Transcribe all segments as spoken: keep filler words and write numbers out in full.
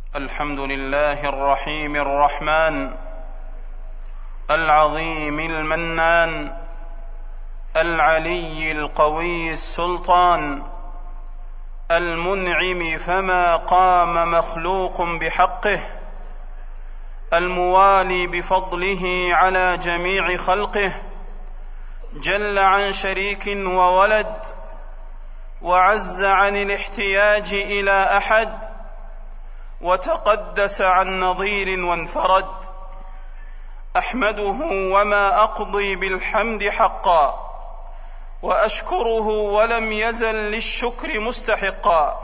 الحمد لله الرحيم الرحمن العظيم المنان العلي القوي السلطان المنعم فما قام مخلوق بحقه الموالي بفضله على جميع خلقه جل عن شريك وولد وعز عن الاحتياج إلى أحد وتقدس عن نظير وانفرد. أحمده وما أقضي بالحمد حقا وأشكره ولم يزل للشكر مستحقا،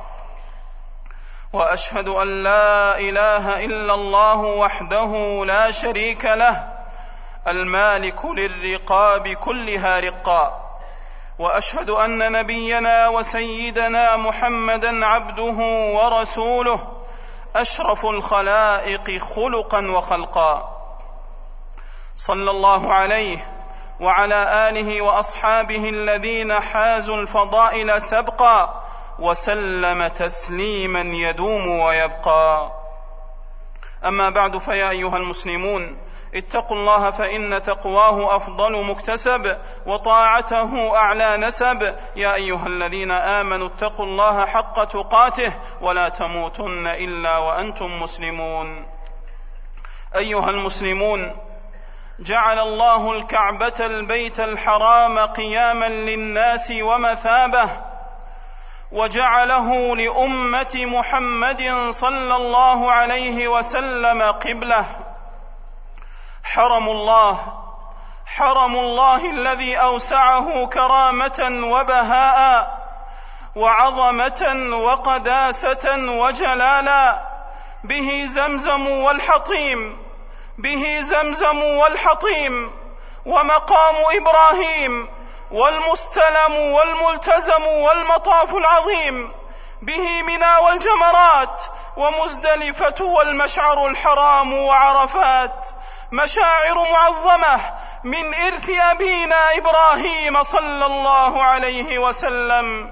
وأشهد أن لا إله إلا الله وحده لا شريك له المالك للرقاب كلها رقا، وأشهد أن نبينا وسيدنا محمدًا عبده ورسوله أشرف الخلائق خلقًا وخلقا، صلى الله عليه وعلى آله وأصحابه الذين حازوا الفضائل سبقا وسلم تسليمًا يدوم ويبقى. أما بعد، فيا أيها المسلمون، اتقوا الله فإن تقواه أفضل مكتسب وطاعته أعلى نسب. يا أيها الذين آمنوا اتقوا الله حق تقاته ولا تموتن إلا وأنتم مسلمون. أيها المسلمون، جعل الله الكعبة البيت الحرام قياما للناس ومثابة، وجعله لأمة محمد صلى الله عليه وسلم قبلة. حرم الله حرم الله الذي أوسعه كرامة وبهاء وعظمة وقداسة وجلالا، به زمزم والحطيم به زمزم والحطيم ومقام إبراهيم والمستلم والملتزم والمطاف العظيم، به منى والجمرات ومزدلفة والمشعر الحرام وعرفات، مشاعر معظمة من إرث أبينا إبراهيم صلى الله عليه وسلم.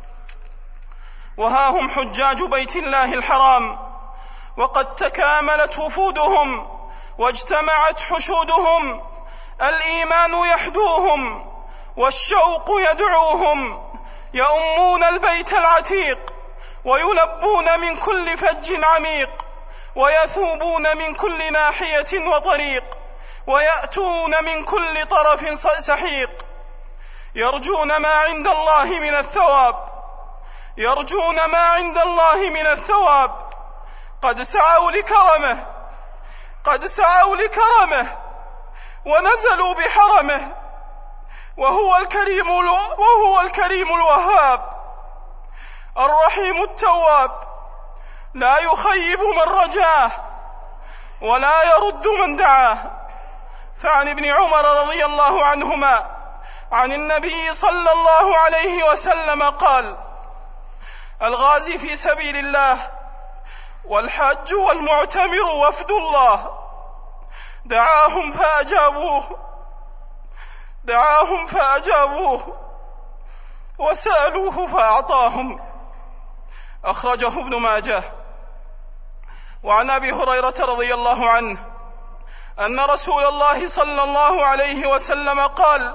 وها هم حجاج بيت الله الحرام، وقد تكاملت وفودهم واجتمعت حشودهم، الإيمان يحدوهم والشوق يدعوهم، يؤمون البيت العتيق ويلبون من كل فج عميق، ويثوبون من كل ناحية وطريق، ويأتون من كل طرف سحيق، يرجون ما عند الله من الثواب يرجون ما عند الله من الثواب قد سعوا لكرمه قد سعوا لكرمه ونزلوا بحرمه، وهو الكريم وهو الكريم الوهاب الرحيم التواب، لا يخيب من رجاه ولا يرد من دعاه. فعن ابن عمر رضي الله عنهما عن النبي صلى الله عليه وسلم قال: الغازي في سبيل الله والحاج والمعتمر وفد الله، دعاهم فأجابوه دعاهم فأجابوه وسألوه فأعطاهم. أخرجه ابن ماجه. وعن أبي هريرة رضي الله عنه أن رسول الله صلى الله عليه وسلم قال: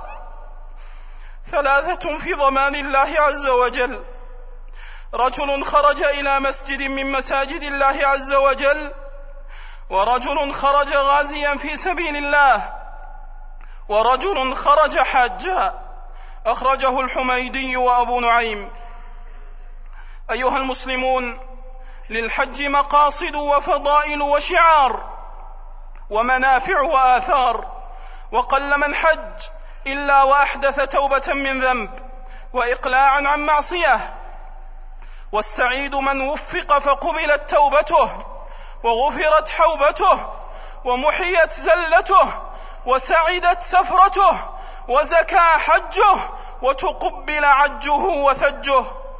ثلاثة في ضمان الله عز وجل: رجل خرج إلى مسجد من مساجد الله عز وجل، ورجل خرج غازيا في سبيل الله، ورجل خرج حاجا. أخرجه الحميدي وأبو نعيم. أيها المسلمون، للحج مقاصد وفضائل وشعار ومنافع وآثار، وقل من حج إلا وأحدث توبة من ذنب وإقلاعا عن معصية، والسعيد من وفق فقبلت توبته وغفرت حوبته ومحيت زلته وسعدت سفرته وزكى حجه وتقبل عجه وثجه.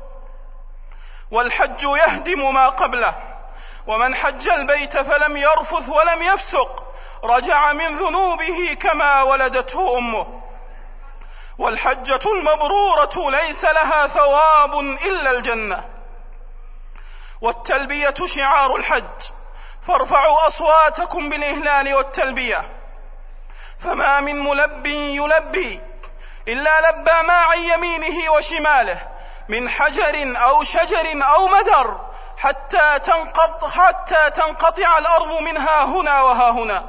والحج يهدم ما قبله، ومن حج البيت فلم يرفث ولم يفسق رجع من ذنوبه كما ولدته أمه. والحجة المبرورة ليس لها ثواب إلا الجنة. والتلبية شعار الحج، فارفعوا أصواتكم بالإهلال والتلبية. فما من ملب يلبي إلا لبى ما عن يمينه وشماله من حجر أو شجر أو مدر حتى تنقطع, حتى تنقطع الأرض منها هنا وها هنا.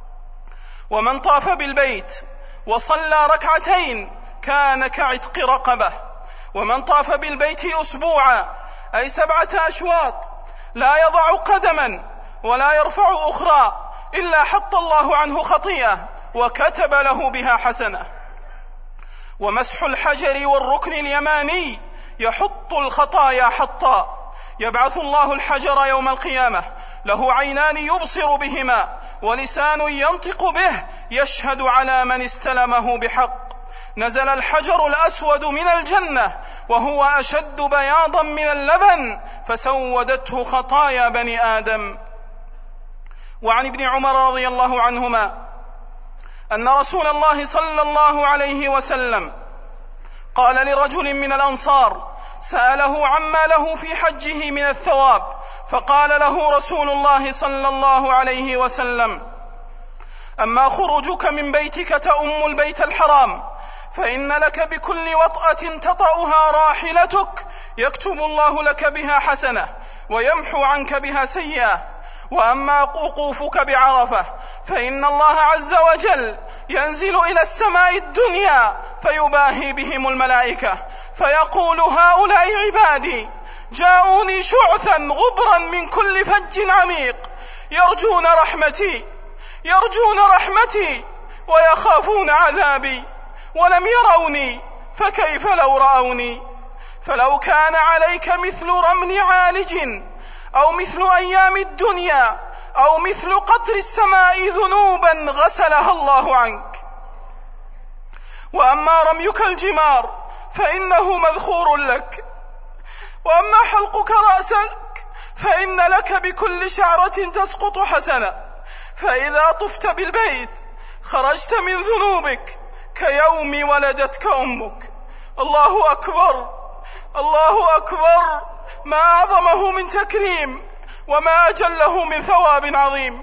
ومن طاف بالبيت وصلى ركعتين كان كعتق رقبة. ومن طاف بالبيت أسبوعا أي سبعة أشواط لا يضع قدما ولا يرفع أخرى إلا حط الله عنه خطيئة وكتب له بها حسنة. ومسح الحجر والركن اليماني يحط الخطايا حطا. يبعث الله الحجر يوم القيامة له عينان يبصر بهما ولسان ينطق به يشهد على من استلمه بحق. نزل الحجر الأسود من الجنة وهو أشد بياضا من اللبن فسودته خطايا بني آدم. وعن ابن عمر رضي الله عنهما أن رسول الله صلى الله عليه وسلم قال لرجل من الأنصار سأله عما له في حجه من الثواب، فقال له رسول الله صلى الله عليه وسلم: أما خروجك من بيتك تؤم البيت الحرام فإن لك بكل وطأة تطأها راحلتك يكتب الله لك بها حسنة ويمحو عنك بها سيئة. وأما وقوفك بعرفة فإن الله عز وجل ينزل إلى السماء الدنيا فيباهي بهم الملائكة فيقول: هؤلاء عبادي جاءوني شعثا غبرا من كل فج عميق يرجون رحمتي يرجون رحمتي ويخافون عذابي ولم يروني فكيف لو رأوني. فلو كان عليك مثل رمل عالج أو مثل أيام الدنيا أو مثل قطر السماء ذنوبا غسلها الله عنك. وأما رميك الجمار فإنه مذخور لك. وأما حلقك رأسك فإن لك بكل شعرة تسقط حسنة. فإذا طفت بالبيت خرجت من ذنوبك كيوم ولدتك أمك. الله أكبر الله أكبر، ما أعظمه من تكريم وما أجله من ثواب عظيم.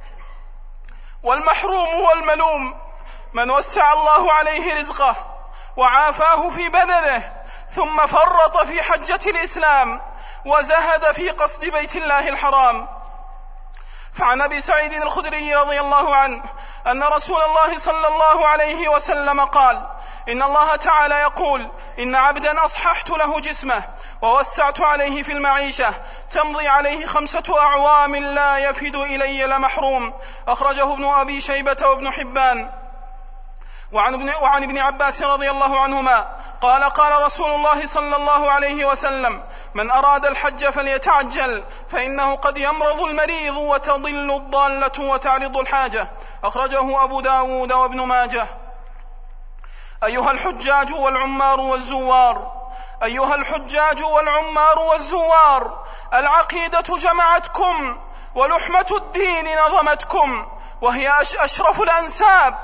والمحروم والملوم من وسع الله عليه رزقه وعافاه في بدنه ثم فرط في حجة الإسلام وزهد في قصد بيت الله الحرام. فعن أبي سعيد الخدري رضي الله عنه أن رسول الله صلى الله عليه وسلم قال: إن الله تعالى يقول: إن عبدا أصححت له جسمه ووسعت عليه في المعيشة تمضي عليه خمسة أعوام لا يفد إلي لمحروم. أخرجه ابن أبي شيبة وابن حبان. وعن ابن, وعن ابن عباس رضي الله عنهما قال: قال رسول الله صلى الله عليه وسلم: من أراد الحج فليتعجل فإنه قد يمرض المريض وتضل الضالة وتعرض الحاجة. أخرجه أبو داود وابن ماجه. أيها الحجاج والعمار والزوار أيها الحجاج والعمار والزوار العقيدة جمعتكم ولحمة الدين نظمتكم، وهي أشرف الأنساب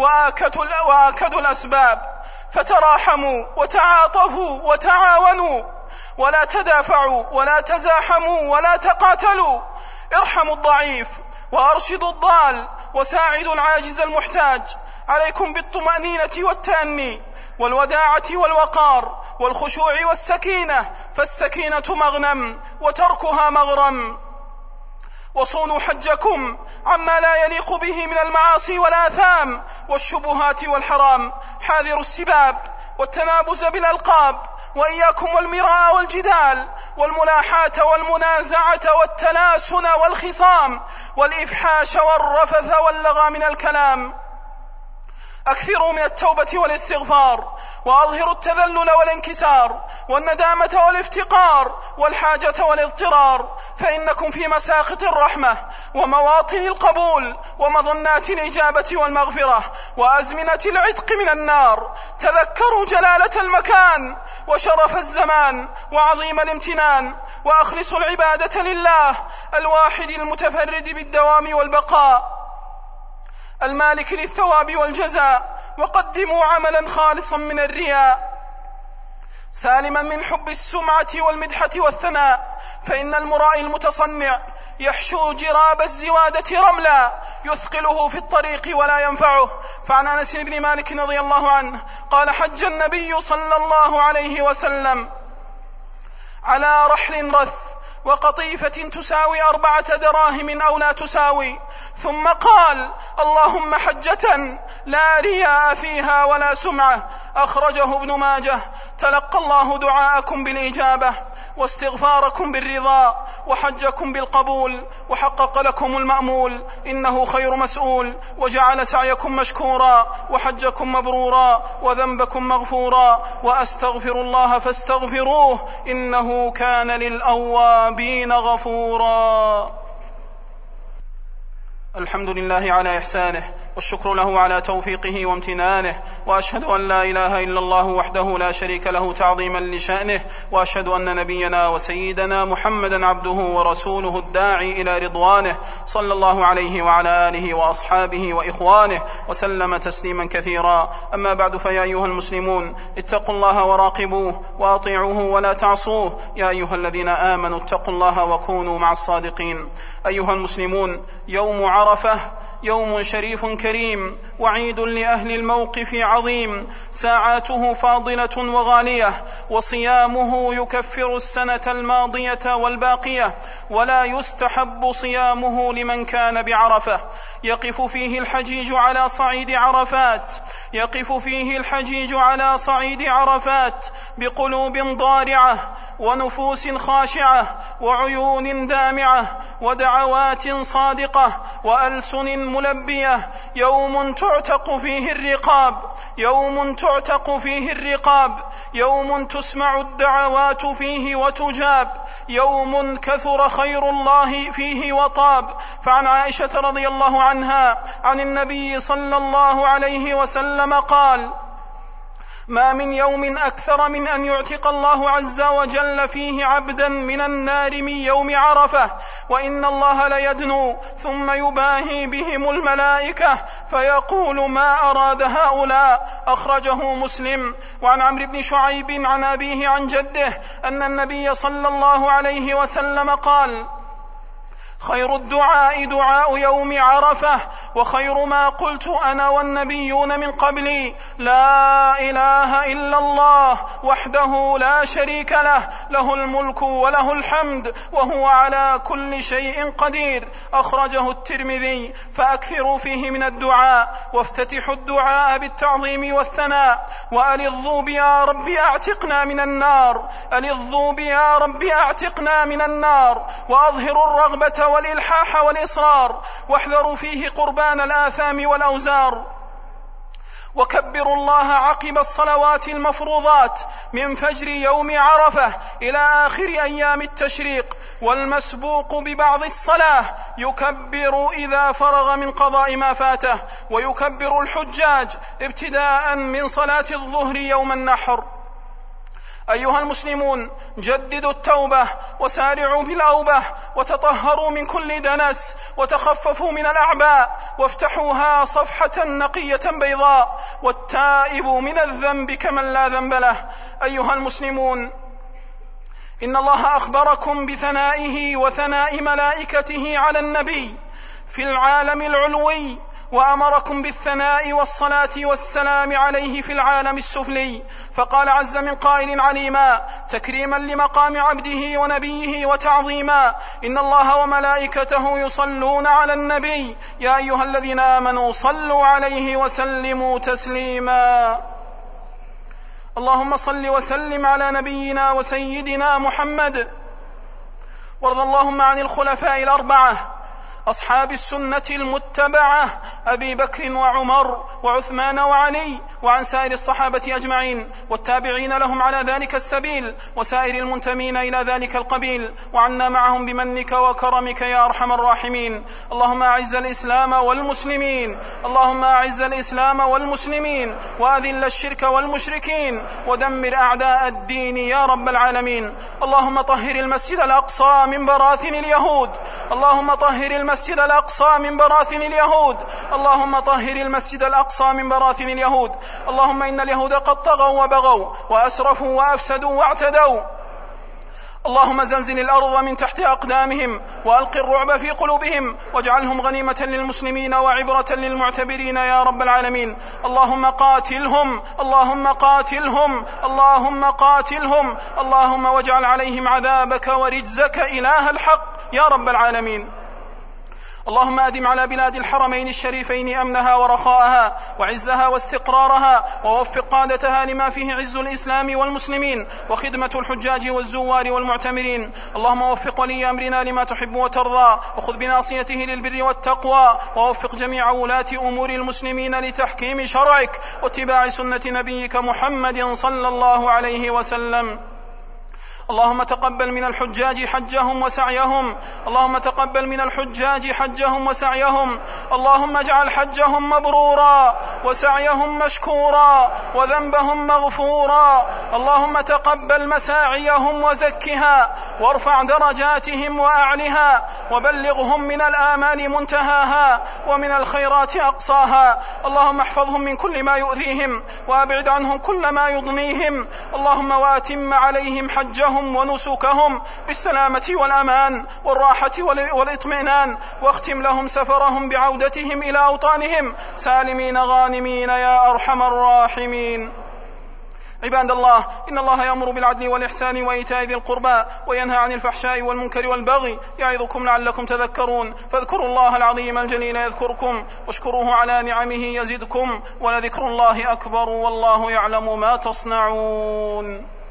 وآكد الأسباب. فتراحموا وتعاطفوا وتعاونوا ولا تدافعوا ولا تزاحموا ولا تقاتلوا. ارحموا الضعيف وأرشدوا الضال وساعدوا العاجز المحتاج. عليكم بالطمأنينة والتأني والوداعة والوقار والخشوع والسكينة، فالسكينة مغنم وتركها مغرم. وصونوا حجكم عما لا يليق به من المعاصي والآثام والشبهات والحرام. حاذروا السباب والتنابز بالألقاب، وإياكم والمراء والجدال والملاحاة والمنازعة والتلاسن والخصام والإفحاش والرفث واللغى من الكلام. أكثروا من التوبة والاستغفار، وأظهروا التذلل والانكسار والندامة والافتقار والحاجة والاضطرار، فإنكم في مساقط الرحمة ومواطن القبول ومظنات الإجابة والمغفرة وأزمنة العتق من النار. تذكروا جلالة المكان وشرف الزمان وعظيم الامتنان، وأخلصوا العبادة لله الواحد المتفرد بالدوام والبقاء المالك للثواب والجزاء، وقدموا عملا خالصا من الرياء. سالما من حب السمعة والمدحة والثناء، فإن المرائي المتصنع يحشو جراب الزوادة رملا يثقله في الطريق ولا ينفعه. فعن أنس بن مالك رضي الله عنه قال: حج النبي صلى الله عليه وسلم على رحل رث وقطيفة تساوي أربعة دراهم أو لا تساوي، ثم قال: اللهم حجة لا رياء فيها ولا سمعة. أخرجه ابن ماجه. تلقى الله دعاءكم بالإجابة واستغفاركم بالرضا وحجكم بالقبول، وحقق لكم المأمول، إنه خير مسؤول، وجعل سعيكم مشكورا وحجكم مبرورا وذنبكم مغفورا. وأستغفر الله فاستغفروه إنه كان للأوابين غفورا. الحمد لله على إحسانه، والشكر له على توفيقه وامتنانه، وأشهد أن لا إله إلا الله وحده لا شريك له تعظيما لشأنه، وأشهد أن نبينا وسيدنا محمدا عبده ورسوله الداعي إلى رضوانه، صلى الله عليه وعلى آله وأصحابه وإخوانه وسلم تسليما كثيرا. أما بعد، فيا أيها المسلمون اتقوا الله وراقبوه وأطيعوه ولا تعصوه. يا أيها الذين آمنوا اتقوا الله وكونوا مع الصادقين. أيها المسلمون، يوم عرفة يوم شريف كريم، وعيد لأهل الموقف عظيم، ساعاته فاضلة وغالية، وصيامه يكفر السنة الماضية والباقية، ولا يستحب صيامه لمن كان بعرفة. يقف فيه الحجيج على صعيد عرفات يقف فيه الحجيج على صعيد عرفات بقلوب ضارعة ونفوس خاشعة وعيون دامعة ودعوات صادقة وألسن ملبية. يوم تعتق فيه الرقاب يوم تعتق فيه الرقاب يوم تسمع الدعوات فيه وتجاب، يوم كثر خير الله فيه وطاب. فعن عائشة رضي الله عنها عن النبي صلى الله عليه وسلم قال: ما من يوم أكثر من أن يعتق الله عز وجل فيه عبدا من النار من يوم عرفة، وإن الله ليدنو ثم يباهي بهم الملائكة فيقول: ما أراد هؤلاء. أخرجه مسلم. وعن عمرو بن شعيب عن أبيه عن جده أن النبي صلى الله عليه وسلم قال: خير الدعاء دعاء يوم عرفة، وخير ما قلت أنا والنبيون من قبلي: لا إله إلا الله وحده لا شريك له، له الملك وله الحمد وهو على كل شيء قدير. أخرجه الترمذي. فأكثروا فيه من الدعاء، وافتتحوا الدعاء بالتعظيم والثناء، وألظوا بيا رب أعتقنا من النار ألظوا بيا رب أعتقنا من النار وأظهروا الرغبة والإلحاح والإصرار، واحذروا فيه قربان الآثام والأوزار. وكبروا الله عقب الصلوات المفروضات من فجر يوم عرفة إلى آخر أيام التشريق. والمسبوق ببعض الصلاة يكبر إذا فرغ من قضاء ما فاته، ويكبر الحجاج ابتداء من صلاة الظهر يوم النحر. أيها المسلمون، جددوا التوبة وسارعوا بالأوبة، وتطهروا من كل دنس، وتخففوا من الأعباء، وافتحوها صفحة نقية بيضاء، والتائب من الذنب كمن لا ذنب له. أيها المسلمون، إن الله أخبركم بثنائه وثناء ملائكته على النبي في العالم العلوي، وأمركم بالثناء والصلاة والسلام عليه في العالم السفلي. فقال عز من قائل عليما تكريما لمقام عبده ونبيه وتعظيما: إن الله وملائكته يصلون على النبي يا أيها الذين آمنوا صلوا عليه وسلموا تسليما. اللهم صل وسلم على نبينا وسيدنا محمد. وارض اللهم عن الخلفاء الأربعة أصحاب السنة المتبعة أبي بكر وعمر وعثمان وعلي، وعن سائر الصحابة أجمعين والتابعين لهم على ذلك السبيل، وسائر المنتمين إلى ذلك القبيل، وعنا معهم بمنك وكرمك يا أرحم الراحمين. اللهم أعز الإسلام والمسلمين اللهم أعز الإسلام والمسلمين وأذل الشرك والمشركين، ودمر أعداء الدين يا رب العالمين. اللهم طهر المسجد الأقصى من براثن اليهود، اللهم طهر المسجد الأقصى من براثن اليهود اللهم طهر المسجد الأقصى من براثن اليهود اللهم إن اليهود قد طغوا وبغوا وأسرفوا وأفسدوا واعتدوا اللهم زلزل الأرض من تحت أقدامهم وألق الرعب في قلوبهم واجعلهم غنيمة للمسلمين وعبرة للمعتبرين يا رب العالمين. اللهم قاتلهم اللهم قاتلهم اللهم قاتلهم اللهم واجعل عليهم عذابك ورجزك إله الحق يا رب العالمين. اللهم أدم على بلاد الحرمين الشريفين أمنها ورخاءها وعزها واستقرارها ووفق قادتها لما فيه عز الإسلام والمسلمين وخدمة الحجاج والزوار والمعتمرين. اللهم وفق ولي أمرنا لما تحب وترضى وخذ بناصيته للبر والتقوى ووفق جميع ولاة أمور المسلمين لتحكيم شرعك واتباع سنة نبيك محمد صلى الله عليه وسلم. اللهم تقبل من الحجاج حجهم وسعيهم اللهم تقبل من الحجاج حجهم وسعيهم اللهم اجعل حجهم مبرورا وسعيهم مشكورا وذنبهم مغفورا. اللهم تقبل مساعيهم وزكها وارفع درجاتهم وأعلها وبلغهم من الآمال منتهاها ومن الخيرات أقصاها. اللهم احفظهم من كل ما يؤذيهم وأبعد عنهم كل ما يضنيهم. اللهم وأتم عليهم حجهم ونسكهم بالسلامة والأمان والراحة والإطمئنان واختم لهم سفرهم بعودتهم إلى أوطانهم سالمين غانمين يا أرحم الراحمين. عباد الله إن الله يأمر بالعدل والإحسان وإيتاء ذي القربى وينهى عن الفحشاء والمنكر والبغي يعظكم لعلكم تذكرون فاذكروا الله العظيم الجليل يذكركم واشكروه على نعمه يزدكم ولذكر الله أكبر والله يعلم ما تصنعون.